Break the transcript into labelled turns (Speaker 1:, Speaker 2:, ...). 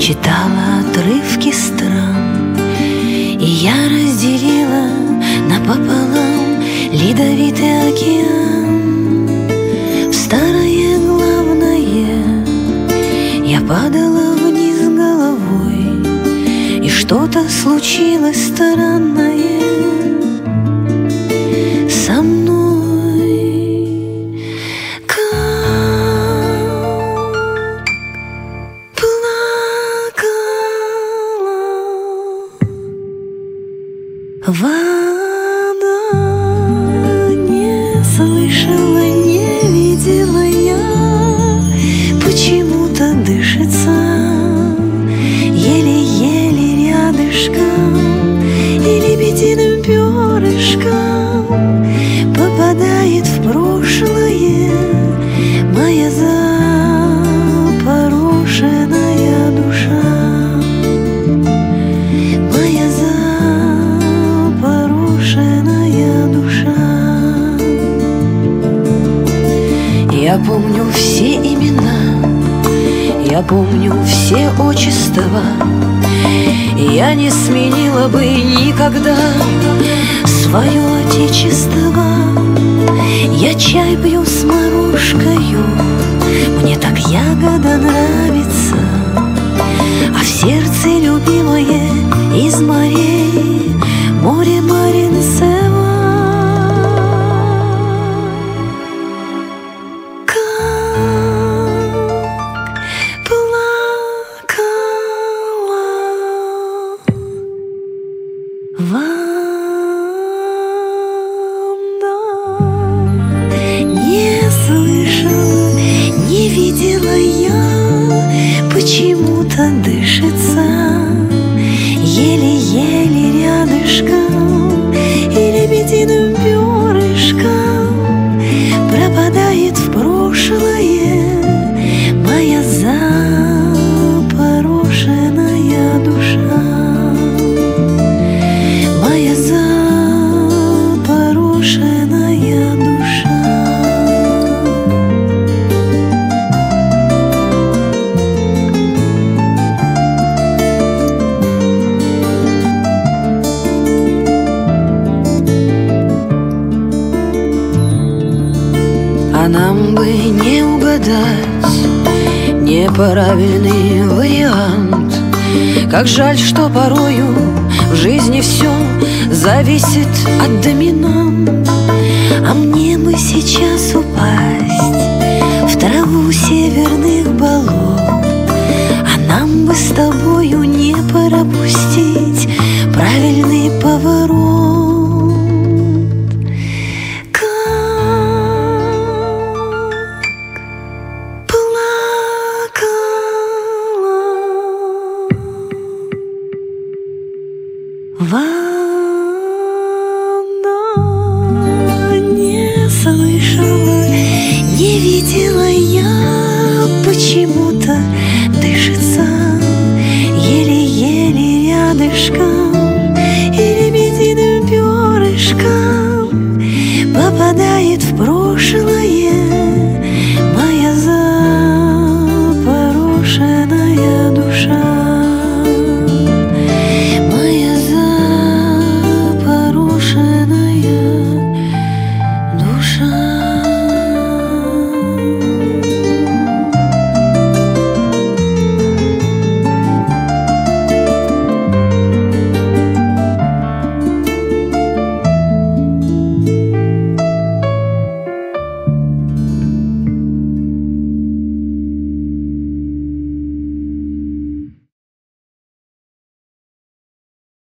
Speaker 1: читала отрывки стран, и я разделила напополам ледовитый океан. В старое главное я падала вниз головой, и что-то случилось странное со мной. Как плакала вода, не слышала, не видела я, почему-то дышится еле-еле рядышком, и лебединым перышком попадает в прошлое моя запорошенная душа, моя запорошенная душа. Я помню все имена, я помню все отчества, я не сменила бы никогда свое отечество. Я чай пью с морожкою, мне так ягода нравится, а в сердце любимое из морей море Маринцева. Ванда, не слышала, не видела я, почему-то дышится еле-еле рядышком, и лебединым перышком пропадает в прошлое моя запорошенная душа, моя запорошенная душа. А нам бы не угадать неправильный вариант. Как жаль, что порою в жизни все зависит от доминант. А мне бы сейчас упасть в траву северных болот, а нам бы с тобою не пропустить правильный поворот. Как плакала вода.